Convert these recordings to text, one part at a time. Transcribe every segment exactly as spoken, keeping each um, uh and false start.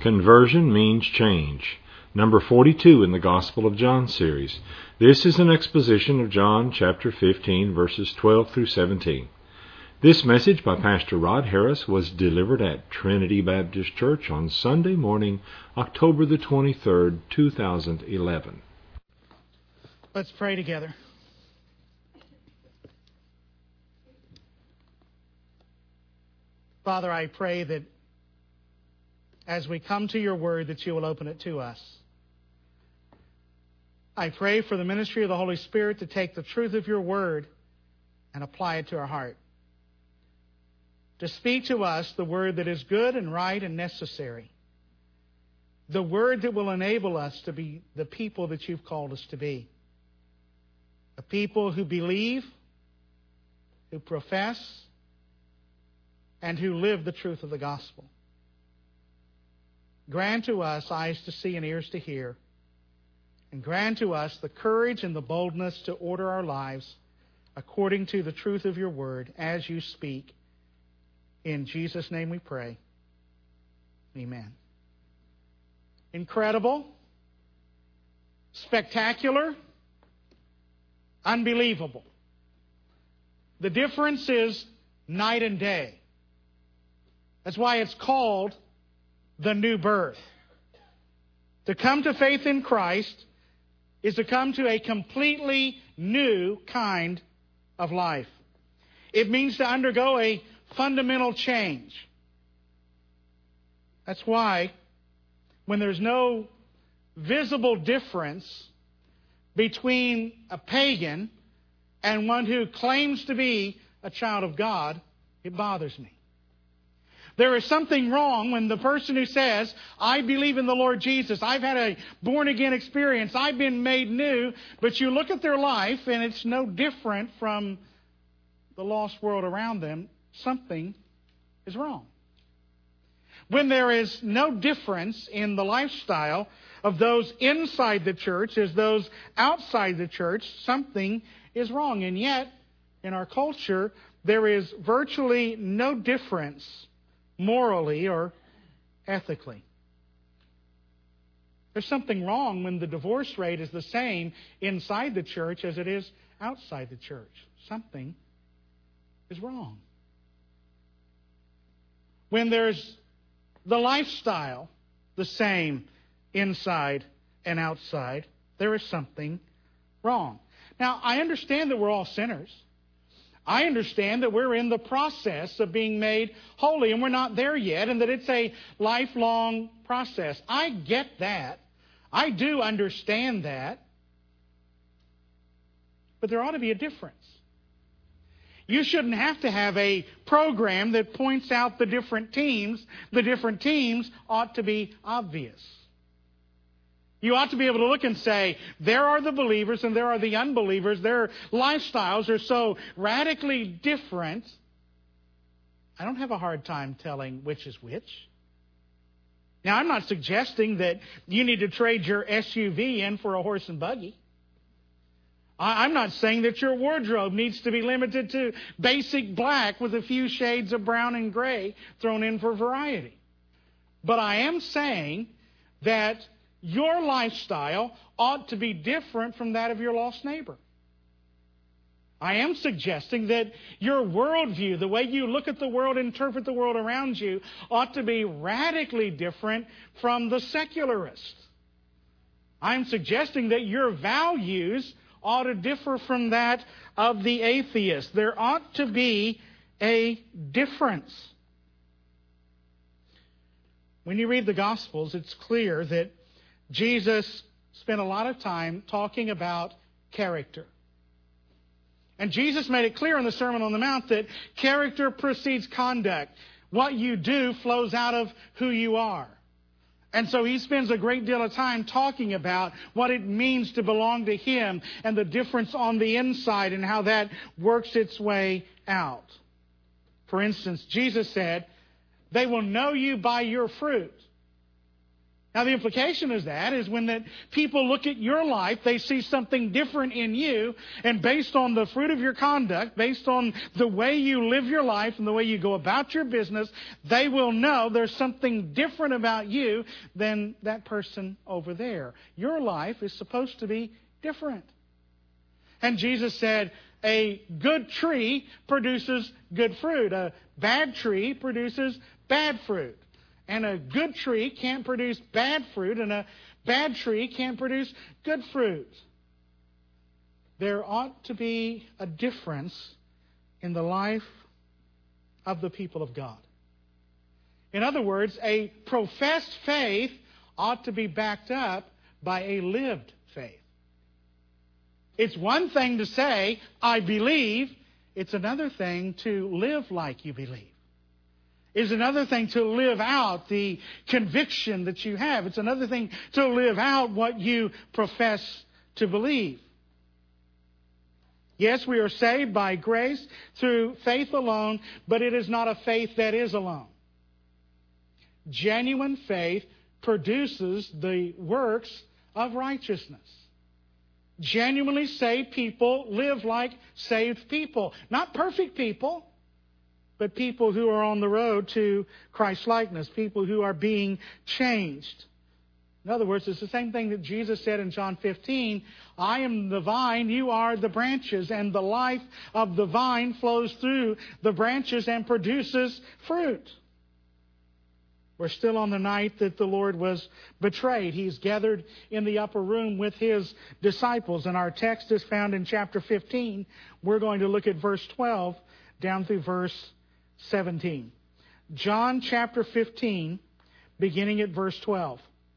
Conversion means change. Number forty-two in the Gospel of John series. This is an exposition of John chapter fifteen, verses twelve through seventeen. This message by Pastor Rod Harris was delivered at Trinity Baptist Church on Sunday morning, October the twenty-third, two thousand eleven. Let's pray together. Father, I pray that as we come to your word, that you will open it to us. I pray for the ministry of the Holy Spirit to take the truth of your word and apply it to our heart. To speak to us the word that is good and right and necessary. The word that will enable us to be the people that you've called us to be. A people who believe, who profess, and who live the truth of the gospel. Grant to us eyes to see and ears to hear. And grant to us the courage and the boldness to order our lives according to the truth of your word as you speak. In Jesus' name we pray. Amen. Incredible, spectacular, unbelievable. The difference is night and day. That's why it's called the new birth. To come to faith in Christ is to come to a completely new kind of life. It means to undergo a fundamental change. That's why when there's no visible difference between a pagan and one who claims to be a child of God, it bothers me. There is something wrong when the person who says, I believe in the Lord Jesus, I've had a born-again experience, I've been made new, but you look at their life and it's no different from the lost world around them. Something is wrong. When there is no difference in the lifestyle of those inside the church as those outside the church, something is wrong. And yet, in our culture, there is virtually no difference morally or ethically. There's something wrong when the divorce rate is the same inside the church as it is outside the church. Something is wrong. When there's the lifestyle the same inside and outside, there is something wrong. Now, I understand that we're all sinners. I understand that we're in the process of being made holy and we're not there yet, and that it's a lifelong process. I get that. I do understand that. But there ought to be a difference. You shouldn't have to have a program that points out the different teams. The different teams ought to be obvious. You ought to be able to look and say, there are the believers and there are the unbelievers. Their lifestyles are so radically different. I don't have a hard time telling which is which. Now, I'm not suggesting that you need to trade your S U V in for a horse and buggy. I'm not saying that your wardrobe needs to be limited to basic black with a few shades of brown and gray thrown in for variety. But I am saying that your lifestyle ought to be different from that of your lost neighbor. I am suggesting that your worldview, the way you look at the world, interpret the world around you, ought to be radically different from the secularist. I'm suggesting that your values ought to differ from that of the atheist. There ought to be a difference. When you read the Gospels, it's clear that Jesus spent a lot of time talking about character. And Jesus made it clear in the Sermon on the Mount that character precedes conduct. What you do flows out of who you are. And so he spends a great deal of time talking about what it means to belong to him and the difference on the inside and how that works its way out. For instance, Jesus said, they will know you by your fruit. Now, the implication of that is when that people look at your life, they see something different in you, and based on the fruit of your conduct, based on the way you live your life and the way you go about your business, they will know there's something different about you than that person over there. Your life is supposed to be different. And Jesus said, a good tree produces good fruit. A bad tree produces bad fruit. And a good tree can't produce bad fruit, and a bad tree can't produce good fruit. There ought to be a difference in the life of the people of God. In other words, a professed faith ought to be backed up by a lived faith. It's one thing to say, I believe. It's another thing to live like you believe. It's another thing to live out the conviction that you have. It's another thing to live out what you profess to believe. Yes, we are saved by grace through faith alone, but it is not a faith that is alone. Genuine faith produces the works of righteousness. Genuinely saved people live like saved people. Not perfect people, but people who are on the road to Christ-likeness, people who are being changed. In other words, it's the same thing that Jesus said in John fifteen, I am the vine, you are the branches, and the life of the vine flows through the branches and produces fruit. We're still on the night that the Lord was betrayed. He's gathered in the upper room with His disciples, and our text is found in chapter fifteen. We're going to look at verse twelve down through verse seventeen. John chapter fifteen, beginning at verse twelve.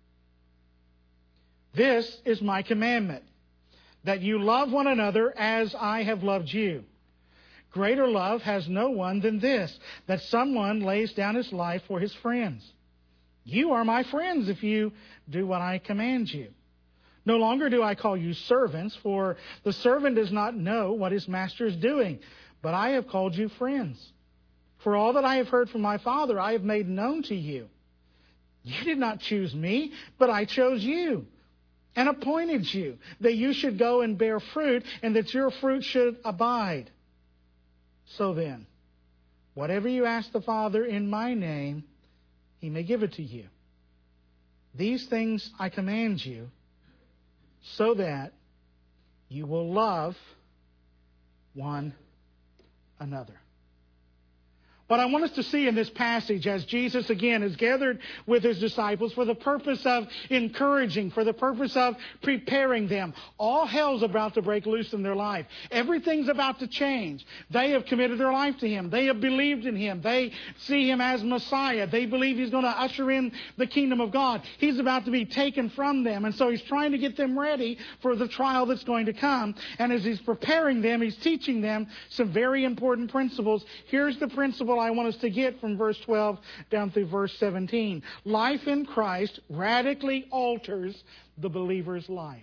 This is my commandment, that you love one another as I have loved you. Greater love has no one than this, that someone lays down his life for his friends. You are my friends if you do what I command you. No longer do I call you servants, for the servant does not know what his master is doing, but I have called you friends. For all that I have heard from my Father, I have made known to you. You did not choose me, but I chose you and appointed you, that you should go and bear fruit, and that your fruit should abide. So then, whatever you ask the Father in my name, He may give it to you. These things I command you, so that you will love one another. What I want us to see in this passage, as Jesus again is gathered with His disciples for the purpose of encouraging, for the purpose of preparing them. All hell's about to break loose in their life. Everything's about to change. They have committed their life to Him. They have believed in Him. They see Him as Messiah. They believe He's going to usher in the kingdom of God. He's about to be taken from them. And so He's trying to get them ready for the trial that's going to come. And as He's preparing them, He's teaching them some very important principles. Here's the principle I want us to get from verse twelve down through verse seventeen. Life in Christ radically alters the believer's life.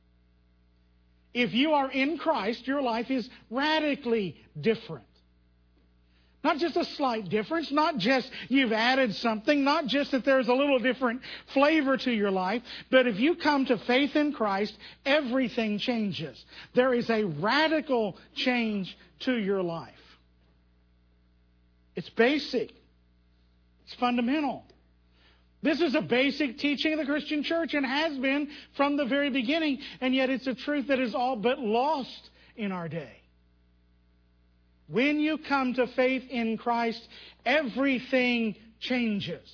If you are in Christ, your life is radically different. Not just a slight difference, not just you've added something, not just that there's a little different flavor to your life, but if you come to faith in Christ, everything changes. There is a radical change to your life. It's basic. It's fundamental. This is a basic teaching of the Christian church and has been from the very beginning, and yet it's a truth that is all but lost in our day. When you come to faith in Christ, everything changes.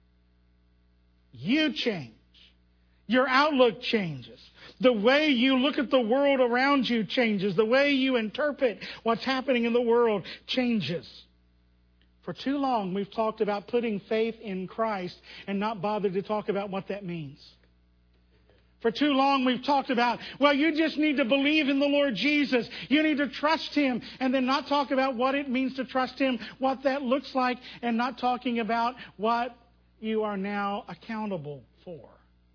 You change. Your outlook changes. The way you look at the world around you changes. The way you interpret what's happening in the world changes. For too long, we've talked about putting faith in Christ and not bothered to talk about what that means. For too long, we've talked about, well, you just need to believe in the Lord Jesus. You need to trust Him, and then not talk about what it means to trust Him, what that looks like, and not talking about what you are now accountable for.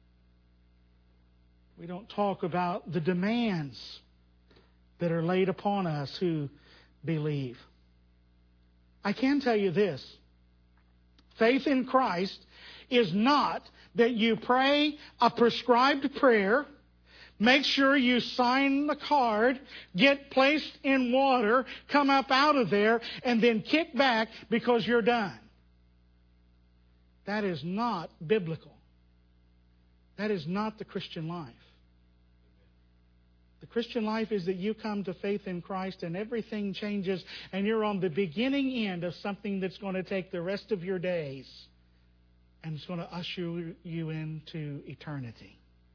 We don't talk about the demands that are laid upon us who believe. I can tell you this. Faith in Christ is not that you pray a prescribed prayer, make sure you sign the card, get placed in water, come up out of there, and then kick back because you're done. That is not biblical. That is not the Christian life. The Christian life is that you come to faith in Christ and everything changes and you're on the beginning end of something that's going to take the rest of your days and it's going to usher you into eternity.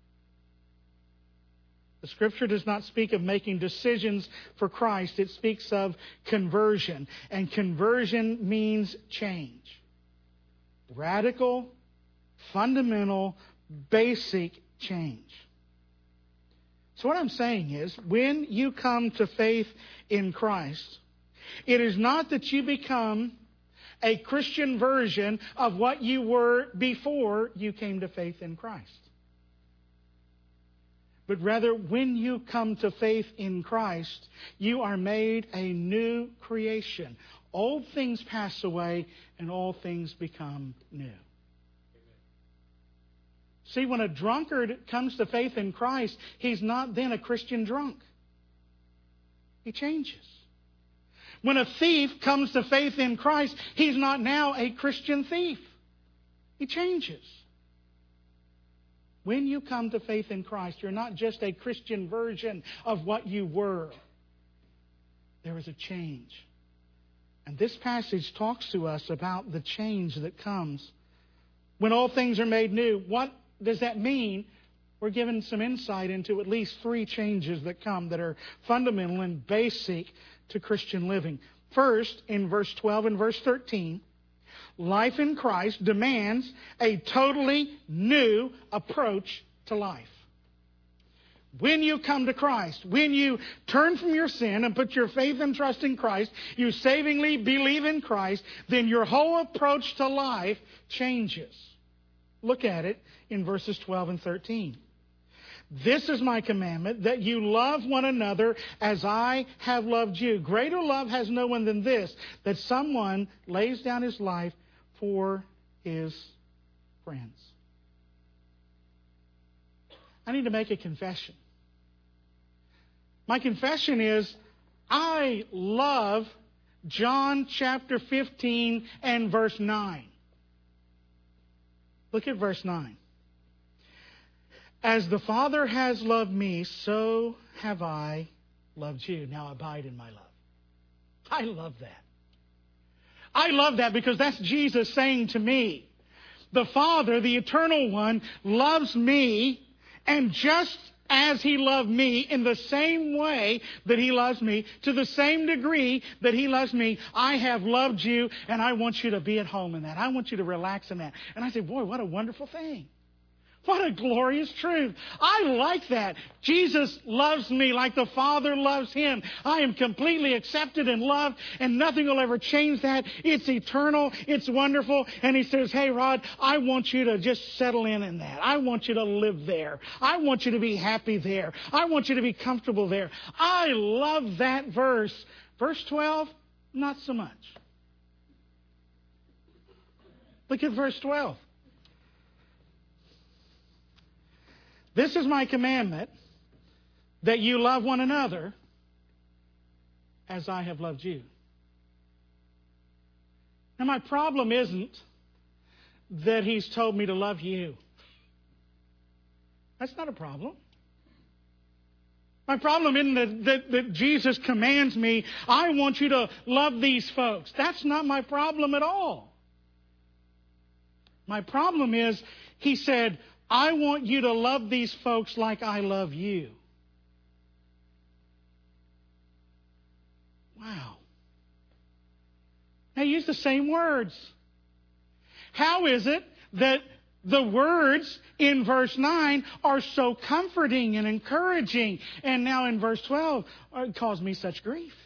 The Scripture does not speak of making decisions for Christ. It speaks of conversion. And conversion means change. Radical, fundamental, basic change. So what I'm saying is, when you come to faith in Christ, it is not that you become a Christian version of what you were before you came to faith in Christ. But rather, when you come to faith in Christ, you are made a new creation. Old things pass away and all things become new. See, when a drunkard comes to faith in Christ, he's not then a Christian drunk. He changes. When a thief comes to faith in Christ, he's not now a Christian thief. He changes. When you come to faith in Christ, you're not just a Christian version of what you were. There is a change. And this passage talks to us about the change that comes when all things are made new. What does that mean? We're given some insight into at least three changes that come that are fundamental and basic to Christian living. First, in verse twelve and verse thirteen, life in Christ demands a totally new approach to life. When you come to Christ, when you turn from your sin and put your faith and trust in Christ, you savingly believe in Christ, then your whole approach to life changes. Look at it in verses twelve and thirteen. This is my commandment, that you love one another as I have loved you. Greater love has no one than this, that someone lays down his life for his friends. I need to make a confession. My confession is, I love John chapter fifteen and verse nine. Look at verse nine. As the Father has loved me, so have I loved you. Now abide in my love. I love that. I love that because that's Jesus saying to me, the Father, the Eternal One, loves me, and just as He loved me, in the same way that He loves me, to the same degree that He loves me, I have loved you, and I want you to be at home in that. I want you to relax in that. And I say, boy, what a wonderful thing. What a glorious truth. I like that. Jesus loves me like the Father loves Him. I am completely accepted and loved, and nothing will ever change that. It's eternal. It's wonderful. And He says, hey, Rod, I want you to just settle in in that. I want you to live there. I want you to be happy there. I want you to be comfortable there. I love that verse. Verse twelve, not so much. Look at verse twelve. This is my commandment, that you love one another as I have loved you. Now, my problem isn't that He's told me to love you. That's not a problem. My problem isn't that, that, that Jesus commands me, I want you to love these folks. That's not my problem at all. My problem is, He said, I want you to love these folks like I love you. Wow. Now use the same words. How is it that the words in verse nine are so comforting and encouraging, and now in verse twelve it cause me such grief?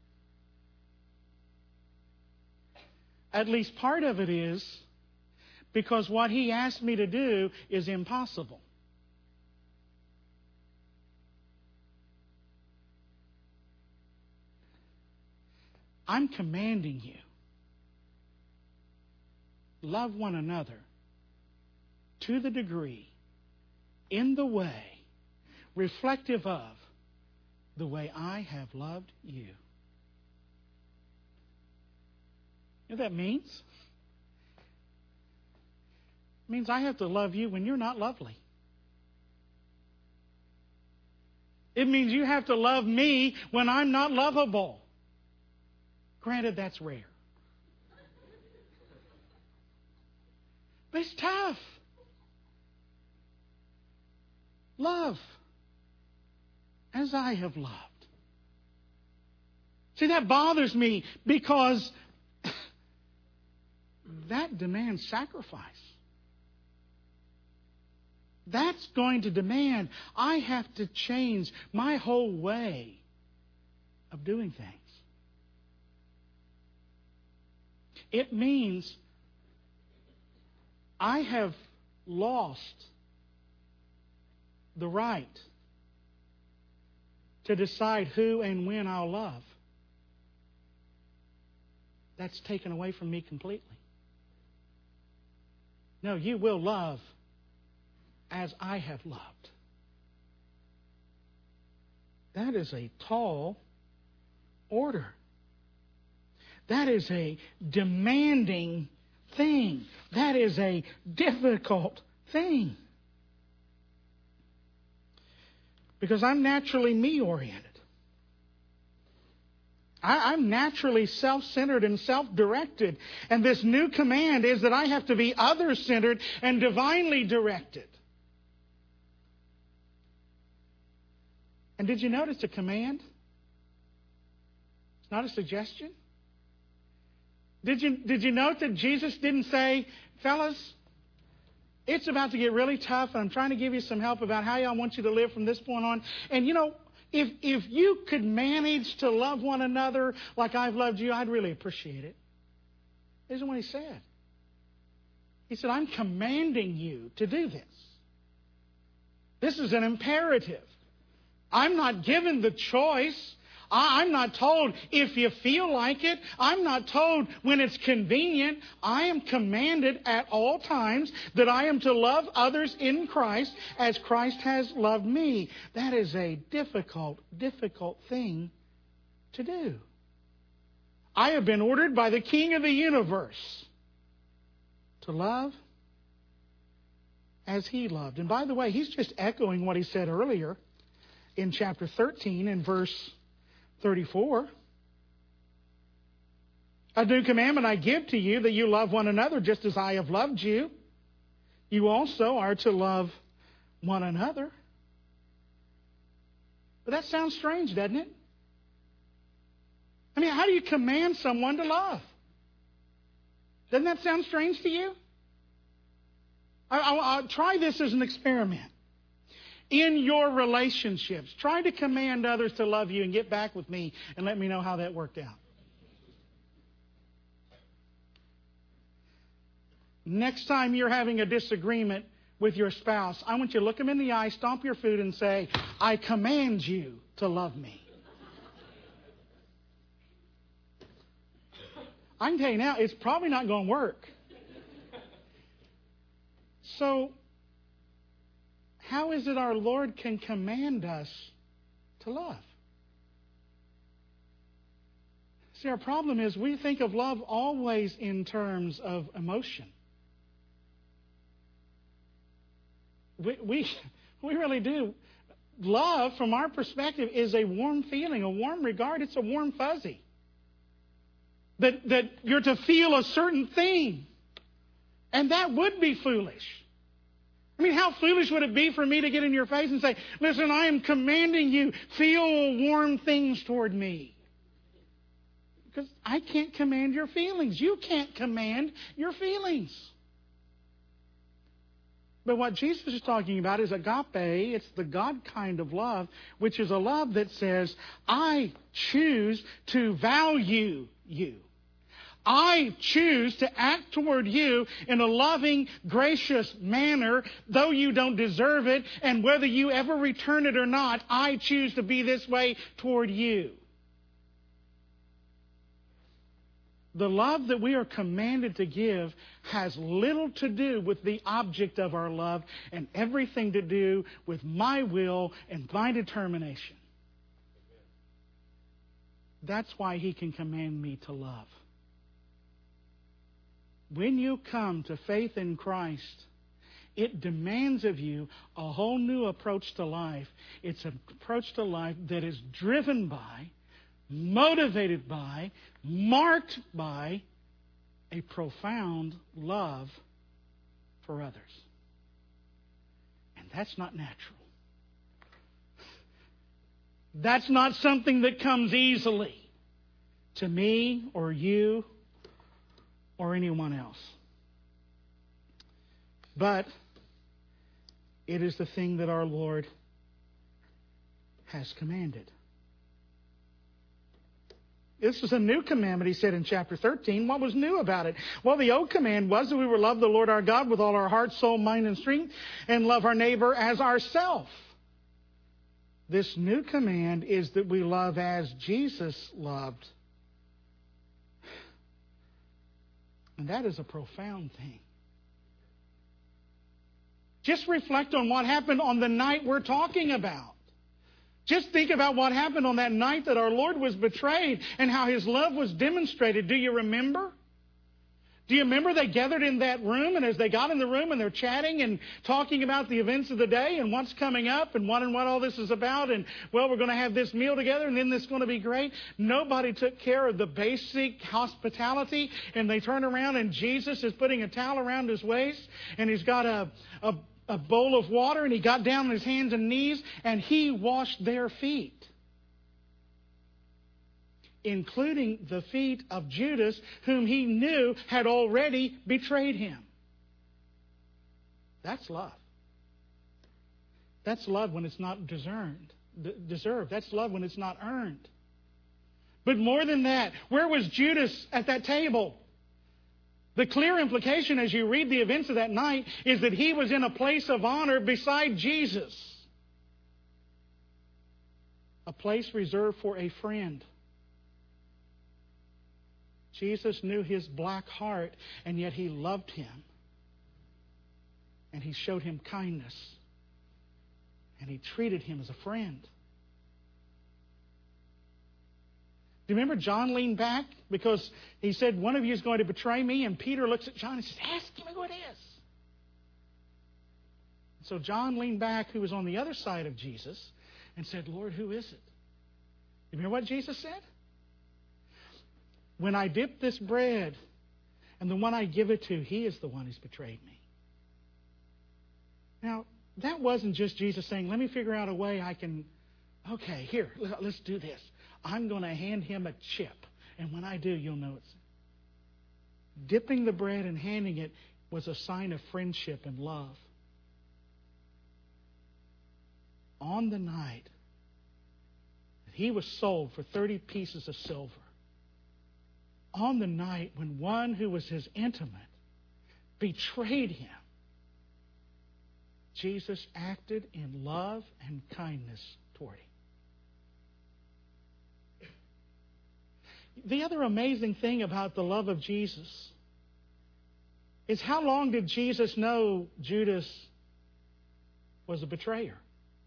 At least part of it is because what He asked me to do is impossible. I'm commanding you. Love one another to the degree, in the way, reflective of the way I have loved you. You know what that means? It means I have to love you when you're not lovely. It means you have to love me when I'm not lovable. Granted, that's rare. But it's tough. Love as I have loved. See, that bothers me because that demands sacrifice. That's going to demand I have to change my whole way of doing things. It means I have lost the right to decide who and when I'll love. That's taken away from me completely. No, you will love as I have loved. That is a tall order. That is a demanding thing. That is a difficult thing. Because I'm naturally me-oriented. I, I'm naturally self-centered and self-directed. And this new command is that I have to be other-centered and divinely directed. And did you notice a command? It's not a suggestion. Did you, did you note that Jesus didn't say, fellas, it's about to get really tough, and I'm trying to give you some help about how I want you to live from this point on. And you know, if if you could manage to love one another like I've loved you, I'd really appreciate it. This is what he said. He said, I'm commanding you to do this. This is an imperative. I'm not given the choice. I'm not told if you feel like it. I'm not told when it's convenient. I am commanded at all times that I am to love others in Christ as Christ has loved me. That is a difficult, difficult thing to do. I have been ordered by the King of the universe to love as He loved. And by the way, He's just echoing what He said earlier in chapter thirteen in verse thirty-four. A new commandment I give to you, that you love one another just as I have loved you. You also are to love one another. But that sounds strange, doesn't it? I mean, how do you command someone to love? Doesn't that sound strange to you? I, I, I'll try this as an experiment. In your relationships, try to command others to love you and get back with me and let me know how that worked out. Next time you're having a disagreement with your spouse, I want you to look them in the eye, stomp your foot, and say, I command you to love me. I can tell you now, it's probably not going to work. So, how is it our Lord can command us to love? See, our problem is we think of love always in terms of emotion. We, we, we really do. Love, from our perspective, is a warm feeling, a warm regard. It's a warm fuzzy. That, that you're to feel a certain thing. And that would be foolish. I mean, how foolish would it be for me to get in your face and say, listen, I am commanding you, feel warm things toward me. Because I can't command your feelings. You can't command your feelings. But what Jesus is talking about is agape. It's the God kind of love, which is a love that says, I choose to value you. I choose to act toward you in a loving, gracious manner, though you don't deserve it, and whether you ever return it or not, I choose to be this way toward you. The love that we are commanded to give has little to do with the object of our love and everything to do with my will and my determination. That's why He can command me to love. When you come to faith in Christ, it demands of you a whole new approach to life. It's an approach to life that is driven by, motivated by, marked by a profound love for others. And that's not natural. That's not something that comes easily to me or you or anyone else. But it is the thing that our Lord has commanded. This is a new commandment, He said in chapter thirteen. What was new about it? Well, the old command was that we would love the Lord our God with all our heart, soul, mind, and strength, and love our neighbor as ourselves. This new command is that we love as Jesus loved. And that is a profound thing. Just reflect on what happened on the night we're talking about. Just think about what happened on that night that our Lord was betrayed and how His love was demonstrated. Do you remember? Do you remember they gathered in that room, and as they got in the room and they're chatting and talking about the events of the day and what's coming up and what and what all this is about, and well, we're going to have this meal together and then this is going to be great. Nobody took care of the basic hospitality, and they turn around and Jesus is putting a towel around His waist, and He's got a, a, a bowl of water, and He got down on His hands and knees and He washed their feet, including the feet of Judas, whom He knew had already betrayed Him. That's love. That's love when it's not deserved. Deserved. That's love when it's not earned. But more than that, where was Judas at that table? The clear implication as you read the events of that night is that he was in a place of honor beside Jesus. A place reserved for a friend. Jesus knew his black heart, and yet He loved him. And He showed him kindness. And He treated him as a friend. Do you remember John leaned back because he said, one of you is going to betray me? And Peter looks at John and says, ask him who it is. So John leaned back, who was on the other side of Jesus, and said, Lord, who is it? You remember what Jesus said? When I dip this bread and the one I give it to, he is the one who's betrayed me. Now, that wasn't just Jesus saying, let me figure out a way I can, okay, here, let's do this. I'm going to hand him a chip, and when I do, you'll know it's. Dipping the bread and handing it was a sign of friendship and love. On the night that He was sold for thirty pieces of silver, on the night when one who was His intimate betrayed Him, Jesus acted in love and kindness toward Him. The other amazing thing about the love of Jesus is how long did Jesus know Judas was a betrayer?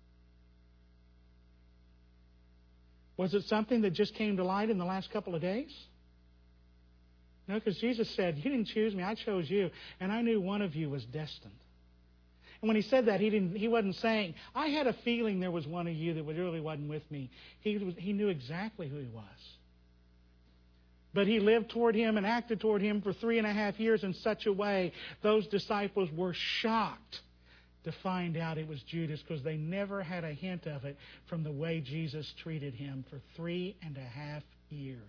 Was it something that just came to light in the last couple of days? No, because Jesus said, you didn't choose me, I chose you, and I knew one of you was destined. And when He said that, he didn't. He wasn't saying, I had a feeling there was one of you that really wasn't with me. He, was, he knew exactly who He was. But He lived toward Him and acted toward Him for three and a half years in such a way, those disciples were shocked to find out it was Judas, because they never had a hint of it from the way Jesus treated him for three and a half years.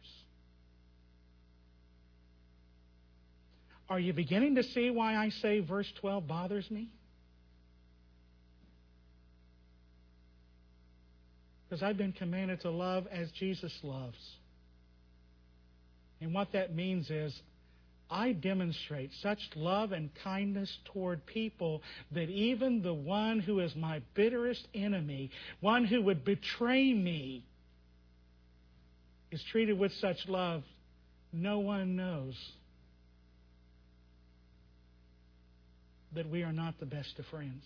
Are you beginning to see why I say verse twelve bothers me? Because I've been commanded to love as Jesus loves. And what that means is I demonstrate such love and kindness toward people that even the one who is my bitterest enemy, one who would betray me, is treated with such love no one knows that we are not the best of friends.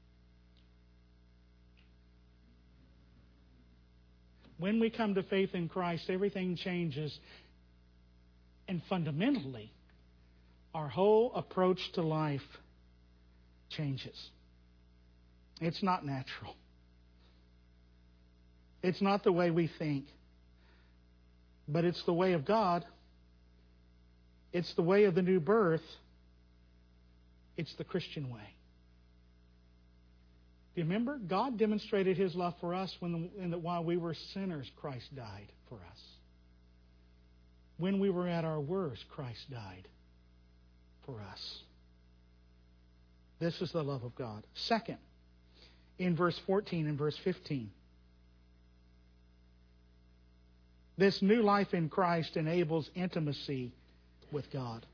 When we come to faith in Christ, everything changes. And fundamentally, our whole approach to life changes. It's not natural. It's not the way we think. But it's the way of God. It's the way of the new birth. It's the Christian way. Do you remember? God demonstrated His love for us when, in the, while we were sinners, Christ died for us. When we were at our worst, Christ died for us. This is the love of God. Second, in verse fourteen and verse fifteen, this new life in Christ enables intimacy with God.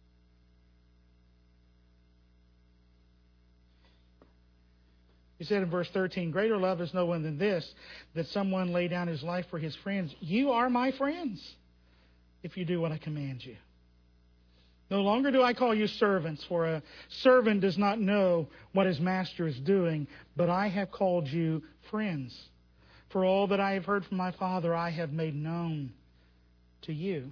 He said in verse thirteen, greater love is no one than this, that someone lay down his life for his friends. You are my friends if you do what I command you. No longer do I call you servants, for a servant does not know what his master is doing, but I have called you friends. For all that I have heard from my Father, I have made known to you.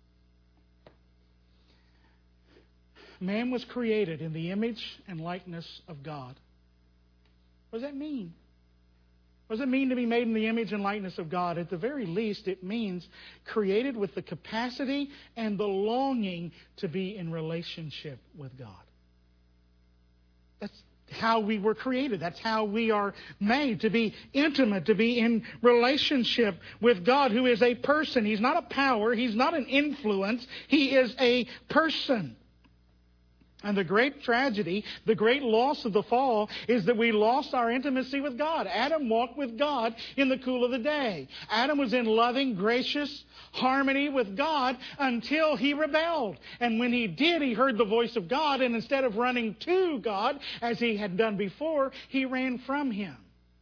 Man was created in the image and likeness of God. What does that mean? What does it mean to be made in the image and likeness of God? At the very least, it means created with the capacity and the longing to be in relationship with God. That's how we were created. That's how we are made, to be intimate, to be in relationship with God, who is a person. He's not a power. He's not an influence. He is a person. And the great tragedy, the great loss of the fall, is that we lost our intimacy with God. Adam walked with God in the cool of the day. Adam was in loving, gracious harmony with God until he rebelled. And when he did, he heard the voice of God, and instead of running to God, as he had done before, he ran from Him.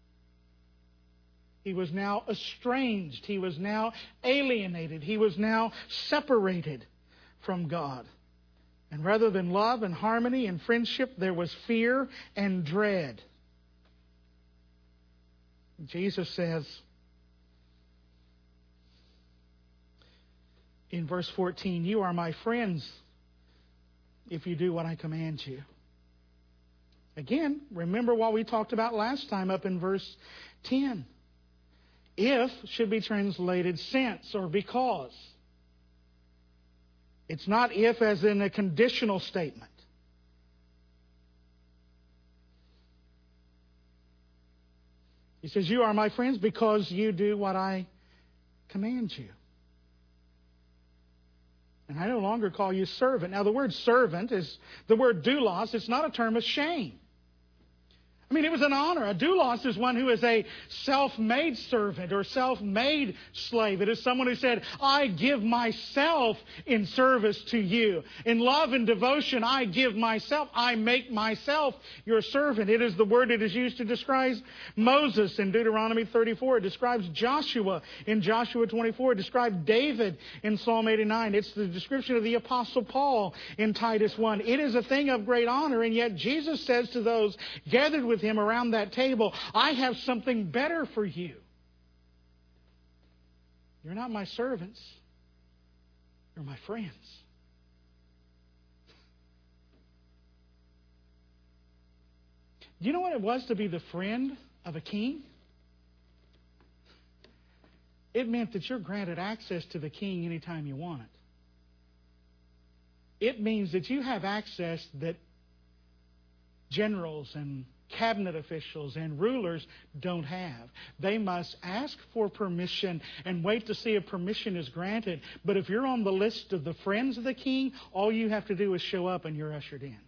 He was now estranged. He was now alienated. He was now separated from God. And rather than love and harmony and friendship, there was fear and dread. Jesus says in verse fourteen, you are my friends if you do what I command you. Again, remember what we talked about last time up in verse ten. If should be translated since or because. It's not if as in a conditional statement. He says, you are my friends because you do what I command you. And I no longer call you servant. Now the word servant is the word doulos. It's not a term of shame. I mean, it was an honor. A doulos is one who is a self-made servant or self-made slave. It is someone who said, I give myself in service to you. In love and devotion, I give myself. I make myself your servant. It is the word that is used to describe Moses in Deuteronomy thirty-four. It describes Joshua in Joshua twenty-four. It describes David in Psalm eighty-nine. It's the description of the Apostle Paul in Titus one. It is a thing of great honor, and yet Jesus says to those gathered with Him around that table, I have something better for you. You're not my servants. You're my friends. Do you know what it was to be the friend of a king? It meant that you're granted access to the king anytime you want it. It means that you have access that generals and cabinet officials and rulers don't have. They must ask for permission and wait to see if permission is granted. But if you're on the list of the friends of the king, all you have to do is show up and you're ushered in.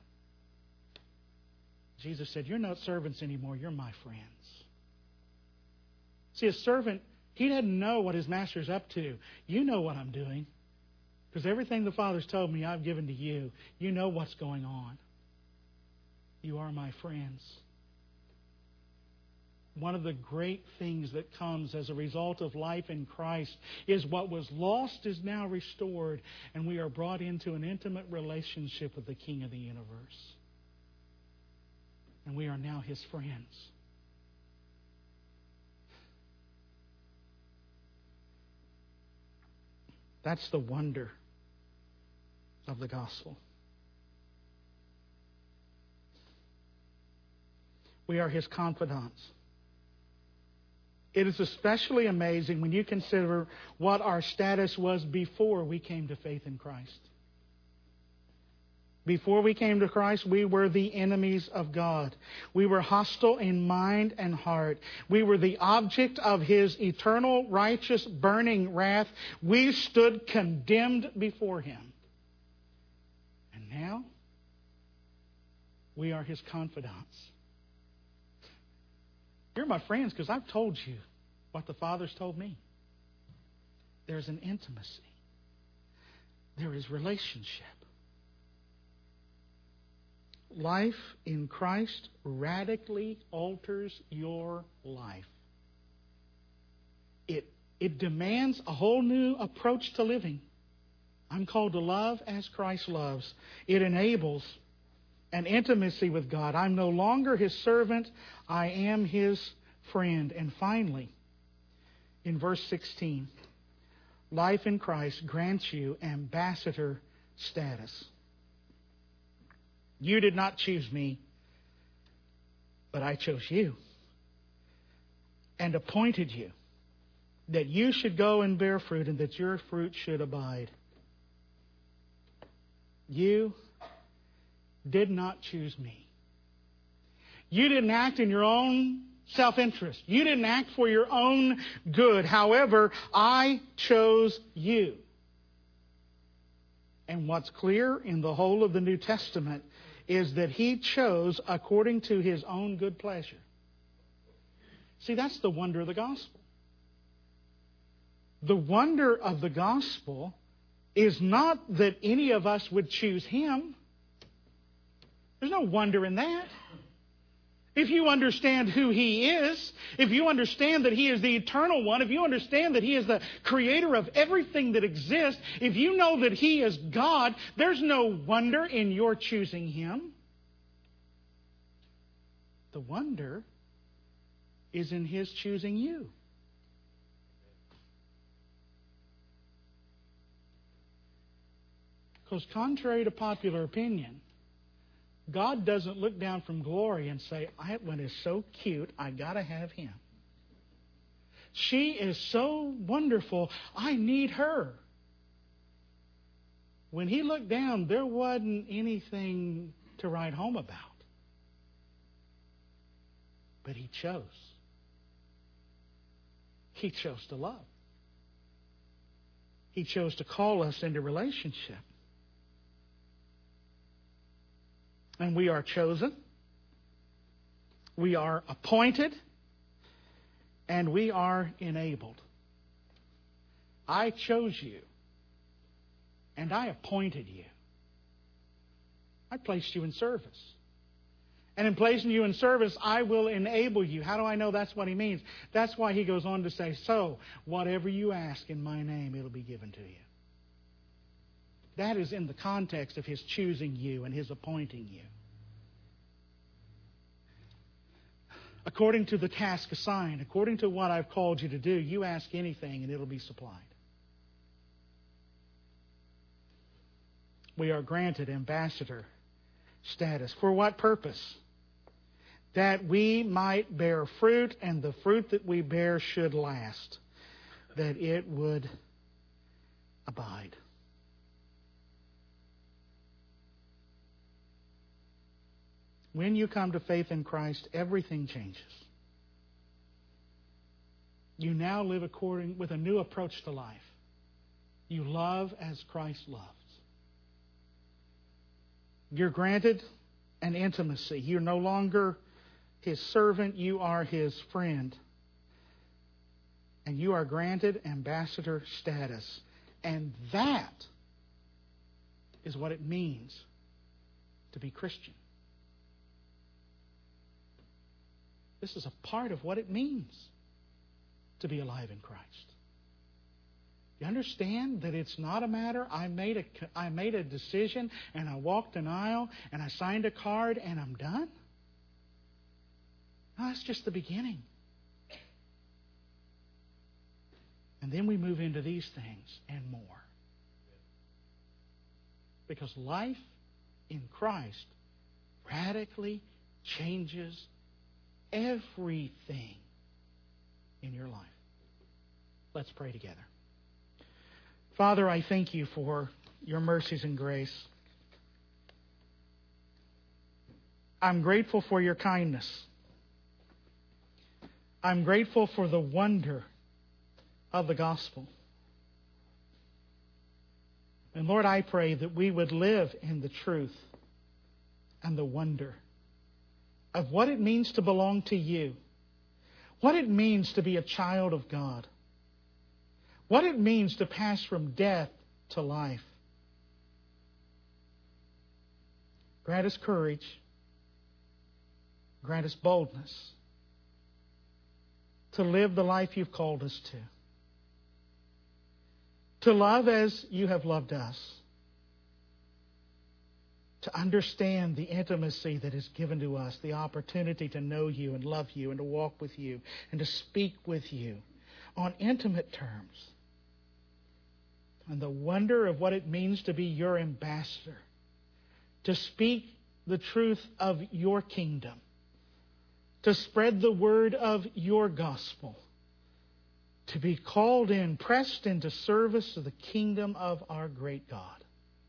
Jesus said, you're not servants anymore, you're my friends. See, a servant, he doesn't know what his master's up to. You know what I'm doing. Because everything the Father's told me, I've given to you. You know what's going on. You are my friends. One of the great things that comes as a result of life in Christ is what was lost is now restored, and we are brought into an intimate relationship with the King of the universe. And we are now His friends. That's the wonder of the gospel. We are His confidants. It is especially amazing when you consider what our status was before we came to faith in Christ. Before we came to Christ, we were the enemies of God. We were hostile in mind and heart. We were the object of His eternal, righteous, burning wrath. We stood condemned before Him. And now, we are His confidants. You're my friends because I've told you what the Father's told me. There's an intimacy. There is relationship. Life in Christ radically alters your life. It, it demands a whole new approach to living. I'm called to love as Christ loves. It enables an intimacy with God. I'm no longer His servant. I am His friend. And finally, in verse sixteen, life in Christ grants you ambassador status. You did not choose me, but I chose you and appointed you that you should go and bear fruit and that your fruit should abide. You did not choose me. You didn't act in your own self-interest. You didn't act for your own good. However, I chose you. And what's clear in the whole of the New Testament is that He chose according to His own good pleasure. See, that's the wonder of the gospel. The wonder of the gospel is not that any of us would choose Him. There's no wonder in that. If you understand who He is, if you understand that He is the eternal one, if you understand that He is the creator of everything that exists, if you know that He is God, there's no wonder in your choosing Him. The wonder is in His choosing you. Because contrary to popular opinion, God doesn't look down from glory and say, that one is so cute, I got to have him. She is so wonderful, I need her. When He looked down, there wasn't anything to write home about. But He chose. He chose to love. He chose to call us into relationship. And we are chosen, we are appointed, and we are enabled. I chose you, and I appointed you. I placed you in service. And in placing you in service, I will enable you. How do I know that's what He means? That's why He goes on to say, so, whatever you ask in my name, it'll be given to you. That is in the context of His choosing you and His appointing you. According to the task assigned, according to what I've called you to do, you ask anything and it'll be supplied. We are granted ambassador status. For what purpose? That we might bear fruit, and the fruit that we bear should last, that it would abide. When you come to faith in Christ, everything changes. You now live according with a new approach to life. You love as Christ loves. You're granted an intimacy. You're no longer His servant, you are His friend. And you are granted ambassador status. And that is what it means to be Christian. This is a part of what it means to be alive in Christ. You understand that it's not a matter, I made a, I made a decision and I walked an aisle and I signed a card and I'm done? No, that's just the beginning. And then we move into these things and more. Because life in Christ radically changes everything in your life. Let's pray together. Father, I thank you for your mercies and grace. I'm grateful for your kindness. I'm grateful for the wonder of the gospel. And Lord, I pray that we would live in the truth and the wonder of what it means to belong to you, what it means to be a child of God, what it means to pass from death to life. Grant us courage. Grant us boldness to live the life you've called us to. To love as you have loved us. To understand the intimacy that is given to us, the opportunity to know you and love you and to walk with you and to speak with you on intimate terms. And the wonder of what it means to be your ambassador. To speak the truth of your kingdom. To spread the word of your gospel. To be called in, pressed into service of the kingdom of our great God.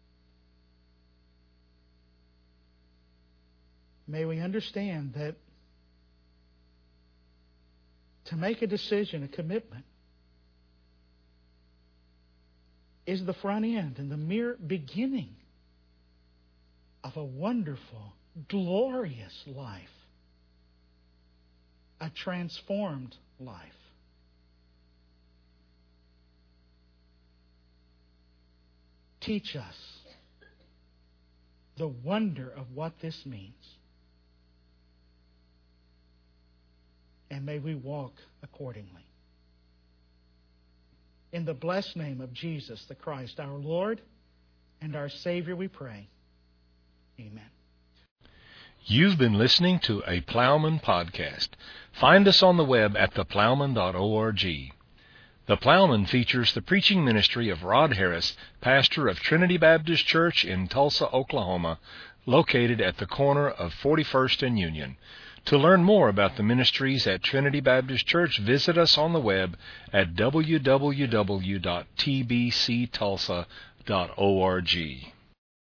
May we understand that to make a decision, a commitment, is the front end and the mere beginning of a wonderful, glorious life. A transformed life. Teach us the wonder of what this means. And may we walk accordingly. In the blessed name of Jesus the Christ, our Lord and our Savior, we pray. Amen. You've been listening to a Plowman podcast. Find us on the web at the plowman dot org. The Plowman features the preaching ministry of Rod Harris, pastor of Trinity Baptist Church in Tulsa, Oklahoma, located at the corner of forty-first and Union. To learn more about the ministries at Trinity Baptist Church, visit us on the web at w w w dot t b c tulsa dot org.